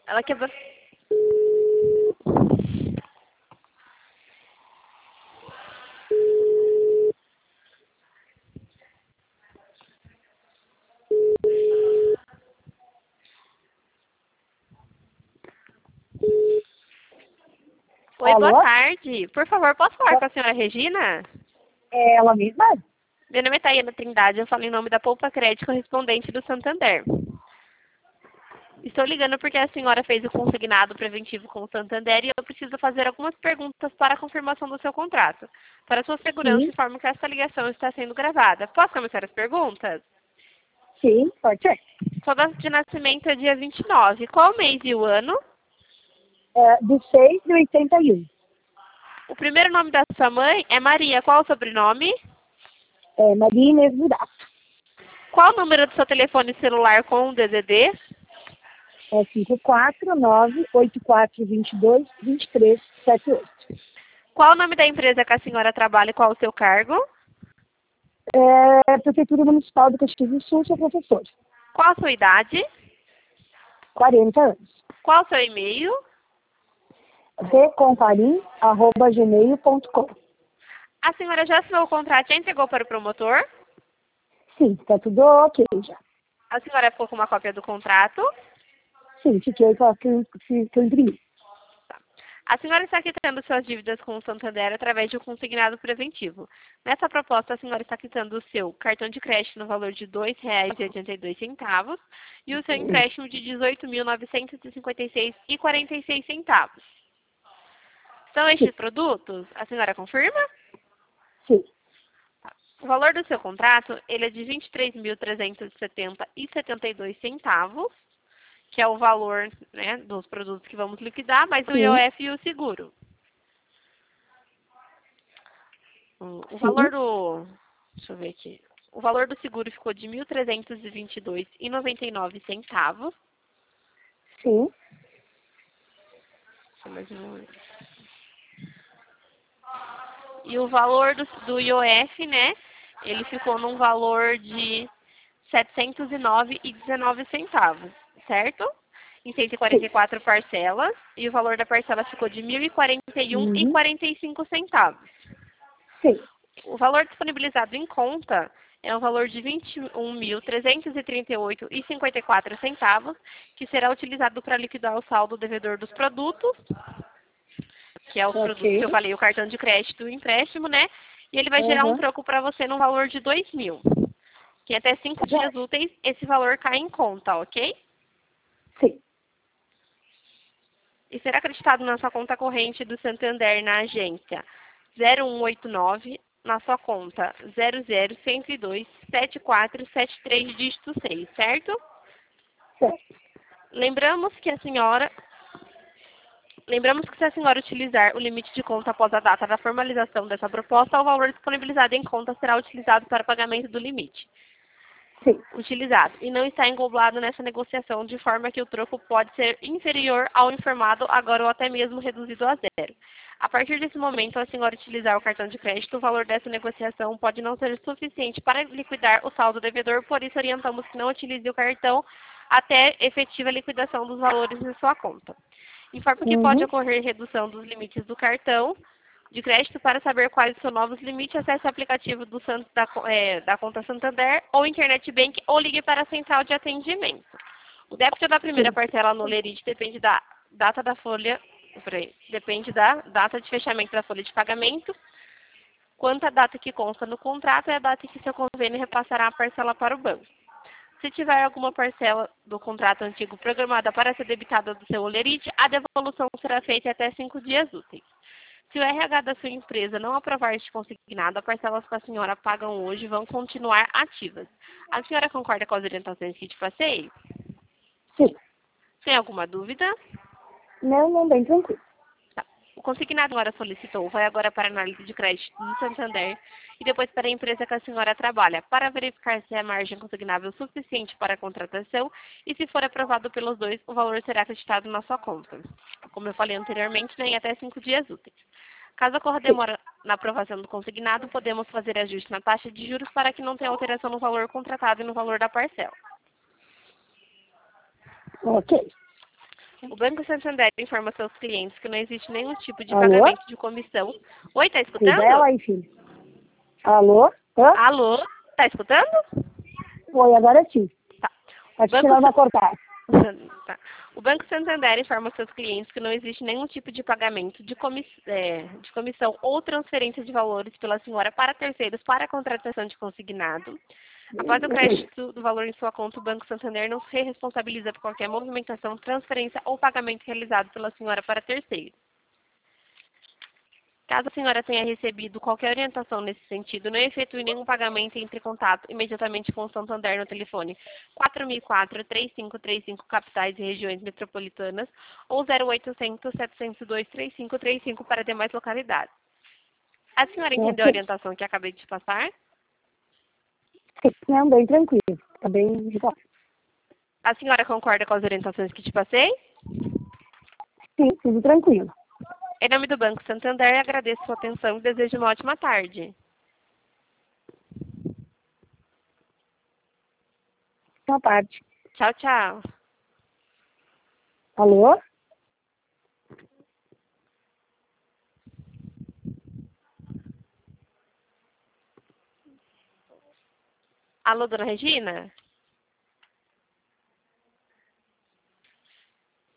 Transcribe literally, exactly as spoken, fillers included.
Ela quebrou. Oi, Alô? boa tarde. Por favor, posso falar com a senhora Regina? É ela mesma? Meu nome é Taiana Trindade, eu falo em nome da Poupa Crédito correspondente do Santander. Estou ligando porque a senhora fez o consignado preventivo com o Santander e eu preciso fazer algumas perguntas para a confirmação do seu contrato. Para sua segurança, Sim, informo que essa ligação está sendo gravada. Posso começar as perguntas? sim, pode ser. Sua data de nascimento é dia vinte e nove. Qual o mês e o ano? É, do seis de oitenta e um. O primeiro nome da sua mãe é Maria. Qual o sobrenome? É, Maria Inês Burato. Qual o número do seu telefone celular com o D D D? É cinco quatro nove oito quatro dois dois dois três sete oito. Qual o nome da empresa que a senhora trabalha e qual o seu cargo? É, Prefeitura Municipal do Caxias do Sul, sou professor. Qual a sua idade? quarenta anos. Qual o seu e-mail? recomparim arroba gmail ponto com. A senhora já assinou o contrato e já entregou para o promotor? Sim, tá tudo ok já. A senhora ficou com uma cópia do contrato? Sim, fiquei com a que, que, que eu imprimi. A senhora está quitando suas dívidas com o Santander através de um consignado preventivo. Nessa proposta, a senhora está quitando o seu cartão de crédito no valor de dois reais e oitenta e dois centavos e o seu empréstimo de dezoito mil novecentos e cinquenta e seis reais e quarenta e seis centavos. São estes produtos? A senhora confirma? Sim, O valor do seu contrato ele é de vinte e três mil trezentos e setenta reais e setenta e dois centavos, que é o valor, né, dos produtos que vamos liquidar, mais o sim, I O F e o seguro. Hum, O sim, valor do... Deixa eu ver aqui. O valor do seguro ficou de mil trezentos e vinte e dois reais e noventa e nove centavos. sim, Deixa eu mais um momento. E o valor do, do I O F, né, ele ficou num valor de setecentos e nove reais e dezenove centavos, certo? Em cento e quarenta sim. e quatro parcelas. E o valor da parcela ficou de mil e quarenta e um reais e Uhum. quarenta e cinco centavos. Sim, O valor disponibilizado em conta é um valor de vinte e um mil trezentos e trinta e oito reais e cinquenta e quatro centavos, que será utilizado para liquidar o saldo devedor dos produtos, que é os produtos que eu ok. falei, o cartão de crédito e o empréstimo, né? E ele vai gerar um Uhum. troco para você no valor de dois mil. Que em até cinco Já. dias úteis esse valor cai em conta, ok? Sim, E será acreditado na sua conta corrente do Santander na agência zero um oito nove, na sua conta zero zero um zero dois sete quatro sete três dígito seis, certo? certo. Lembramos que a senhora Lembramos que se a senhora utilizar o limite de conta após a data da formalização dessa proposta, o valor disponibilizado em conta será utilizado para pagamento do limite Sim. utilizado e não está englobado nessa negociação, de forma que o troco pode ser inferior ao informado agora ou até mesmo reduzido a zero. A partir desse momento, a senhora utilizar o cartão de crédito, o valor dessa negociação pode não ser suficiente para liquidar o saldo devedor, por isso orientamos que não utilize o cartão até efetiva liquidação dos valores em sua conta. Informo que pode Uhum. ocorrer redução dos limites do cartão de crédito. Para saber quais são novos limites, acesse o aplicativo do Sant, da, é, da conta Santander ou Internet Bank ou ligue para a central de atendimento. O débito da primeira Sim. parcela no Lerite depende da data da folha, peraí, depende da data de fechamento da folha de pagamento. Quanto à data que consta no contrato, é a data em que seu convênio repassará a parcela para o banco. Se tiver alguma parcela do contrato antigo programada para ser debitada do seu Olerite, a devolução será feita em até cinco dias úteis. Se o R H da sua empresa não aprovar este consignado, as parcelas que a senhora pagam hoje vão continuar ativas. A senhora concorda com as orientações que te passei? Sim. Tem alguma dúvida? Não, não, bem tranquilo. Tá. O consignado que a senhora solicitou vai agora para a análise de crédito do Santander e depois para a empresa que a senhora trabalha, para verificar se a margem consignável é suficiente para a contratação e, se for aprovado pelos dois, o valor será acreditado na sua conta. Como eu falei anteriormente, né, em até cinco dias úteis. Caso ocorra Sim. demora na aprovação do consignado, podemos fazer ajuste na taxa de juros para que não tenha alteração no valor contratado e no valor da parcela. Ok. O Banco Santander informa seus clientes que não existe nenhum tipo de Alô? pagamento de comissão. Oi, tá escutando? Cuida ela aí, filho. Alô? Hã? Alô, tá escutando? Oi, agora sim. Tá. Pode Banco tirar Sa- uma cortada. Tá. O Banco Santander informa seus clientes que não existe nenhum tipo de pagamento de, comiss... é, de comissão ou transferência de valores pela senhora para terceiros para a contratação de consignado. Após o crédito do valor em sua conta, o Banco Santander não se responsabiliza por qualquer movimentação, transferência ou pagamento realizado pela senhora para terceiros. Caso a senhora tenha recebido qualquer orientação nesse sentido, não efetue nenhum pagamento e entre em contato imediatamente com o Santander no telefone quatro mil e quatro, três cinco três cinco, capitais e regiões metropolitanas ou zero oitocentos, setecentos e dois, trinta e cinco trinta e cinco para demais localidades. A senhora entendeu a orientação que acabei de te passar? Não, bem tranquilo. Tá bem de boa. A senhora concorda com as orientações que te passei? Sim, tudo tranquilo. Em nome do Banco Santander, agradeço sua atenção e desejo uma ótima tarde. Uma parte. Tchau, tchau. Alô? Alô, dona Regina?